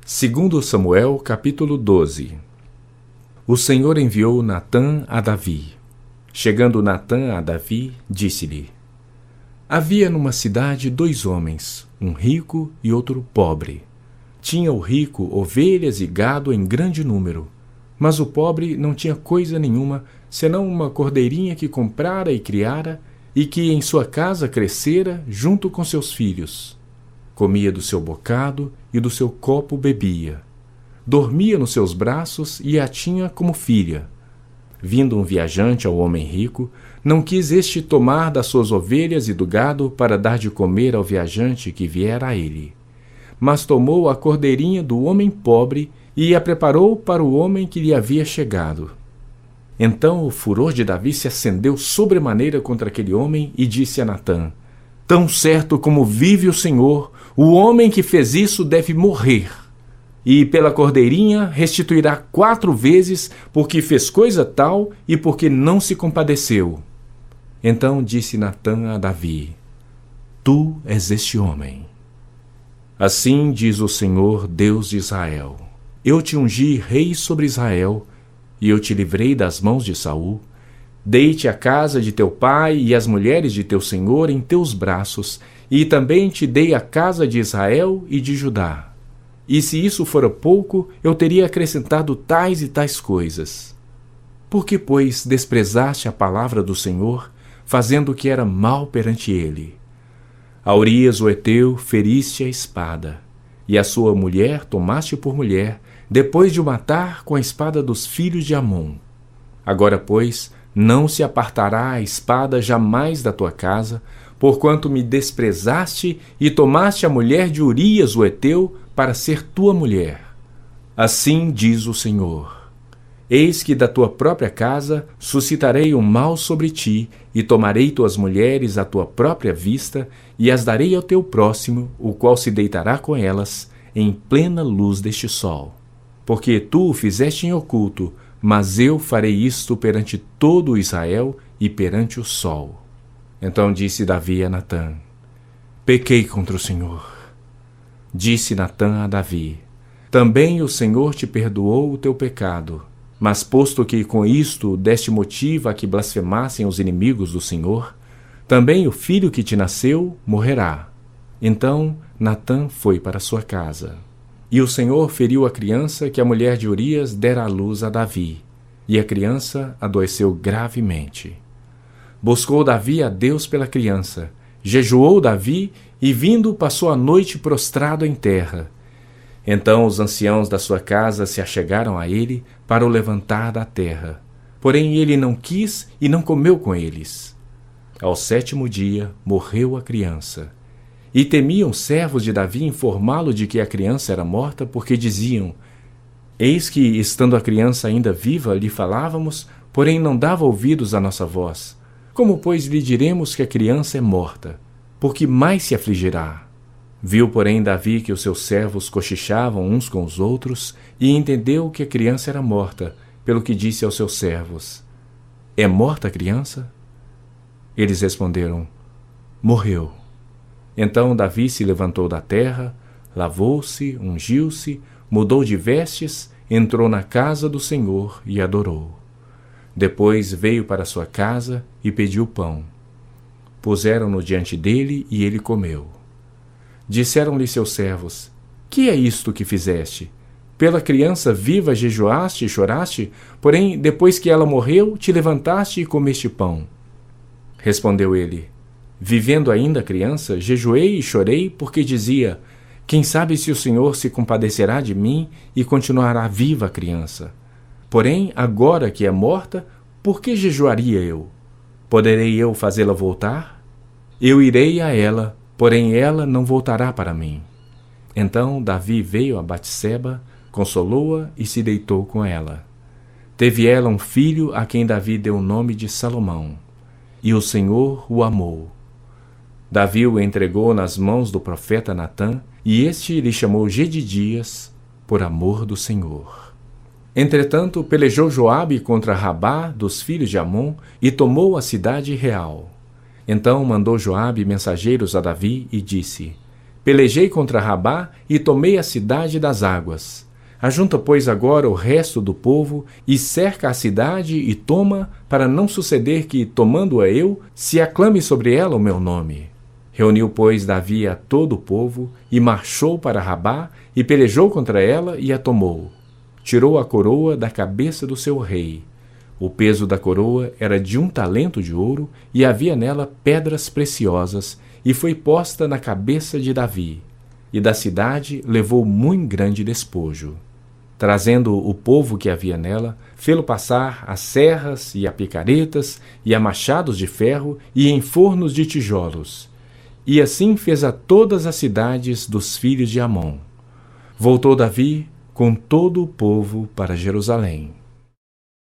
Segundo Samuel, capítulo 12. O Senhor enviou Natã a Davi. Chegando Natã a Davi, disse-lhe: Havia numa cidade 2 homens, um rico e outro pobre. Tinha o rico ovelhas e gado em grande número, mas o pobre não tinha coisa nenhuma, senão uma cordeirinha que comprara e criara, e que em sua casa crescera junto com seus filhos. Comia do seu bocado e do seu copo bebia. Dormia nos seus braços e a tinha como filha. Vindo um viajante ao homem rico, não quis este tomar das suas ovelhas e do gado para dar de comer ao viajante que viera a ele. Mas tomou a cordeirinha do homem pobre e a preparou para o homem que lhe havia chegado. Então o furor de Davi se acendeu sobremaneira contra aquele homem e disse a Natã: Tão certo como vive o Senhor, o homem que fez isso deve morrer. E pela cordeirinha restituirá 4 vezes, porque fez coisa tal e porque não se compadeceu. Então disse Natã a Davi: Tu és este homem. Assim diz o Senhor, Deus de Israel: Eu te ungi rei sobre Israel, e eu te livrei das mãos de Saul. Dei-te a casa de teu pai e as mulheres de teu senhor em teus braços, e também te dei a casa de Israel e de Judá. E se isso fora pouco, eu teria acrescentado tais e tais coisas. Por que, pois, desprezaste a palavra do Senhor, fazendo o que era mal perante ele? A Urias o heteu feriste a espada, e a sua mulher tomaste por mulher, depois de o matar com a espada dos filhos de Amon. Agora, pois, não se apartará a espada jamais da tua casa, porquanto me desprezaste e tomaste a mulher de Urias o heteu para ser tua mulher. Assim diz o Senhor: Eis que da tua própria casa suscitarei um mal sobre ti, e tomarei tuas mulheres à tua própria vista, e as darei ao teu próximo, o qual se deitará com elas, em plena luz deste sol. Porque tu o fizeste em oculto, mas eu farei isto perante todo o Israel e perante o sol. Então disse Davi a Natã: Pequei contra o Senhor. Disse Natã a Davi: Também o Senhor te perdoou o teu pecado, mas posto que com isto deste motivo a que blasfemassem os inimigos do Senhor, também o filho que te nasceu morrerá. Então Natã foi para sua casa. E o Senhor feriu a criança que a mulher de Urias dera à luz a Davi, e a criança adoeceu gravemente. Buscou Davi a Deus pela criança, jejuou Davi, e vindo passou a noite prostrado em terra. Então os anciãos da sua casa se achegaram a ele para o levantar da terra. Porém ele não quis e não comeu com eles. Ao 7º dia morreu a criança. E temiam servos de Davi informá-lo de que a criança era morta, porque diziam: Eis que, estando a criança ainda viva, lhe falávamos, porém não dava ouvidos à nossa voz. Como, pois, lhe diremos que a criança é morta? Porque mais se afligirá. Viu, porém, Davi que os seus servos cochichavam uns com os outros, e entendeu que a criança era morta, pelo que disse aos seus servos: É morta a criança? Eles responderam: Morreu. Então Davi se levantou da terra, lavou-se, ungiu-se, mudou de vestes, entrou na casa do Senhor e adorou. Depois veio para sua casa e pediu pão. Puseram-no diante dele e ele comeu. Disseram-lhe seus servos: Que é isto que fizeste? Pela criança viva jejuaste e choraste, porém, depois que ela morreu, te levantaste e comeste pão. Respondeu ele: Vivendo ainda a criança, jejuei e chorei, porque dizia: Quem sabe se o Senhor se compadecerá de mim e continuará viva a criança? Porém, agora que é morta, por que jejuaria eu? Poderei eu fazê-la voltar? Eu irei a ela, porém ela não voltará para mim. Então Davi veio a Batseba, consolou-a e se deitou com ela. Teve ela um filho a quem Davi deu o nome de Salomão. E o Senhor o amou. Davi o entregou nas mãos do profeta Natã, e este lhe chamou Jedidias, por amor do Senhor. Entretanto, pelejou Joabe contra Rabá dos filhos de Amon, e tomou a cidade real. Então mandou Joabe mensageiros a Davi, e disse: Pelejei contra Rabá e tomei a cidade das águas. Ajunta, pois, agora o resto do povo e cerca a cidade e toma, para não suceder que, tomando-a eu, se aclame sobre ela o meu nome. Reuniu, pois, Davi a todo o povo e marchou para Rabá e pelejou contra ela e a tomou. Tirou a coroa da cabeça do seu rei. O peso da coroa era de 1 talento de ouro e havia nela pedras preciosas, e foi posta na cabeça de Davi. E da cidade levou muito grande despojo. Trazendo o povo que havia nela, fê-lo passar a serras e a picaretas e a machados de ferro e em fornos de tijolos. E assim fez a todas as cidades dos filhos de Amon. Voltou Davi com todo o povo para Jerusalém.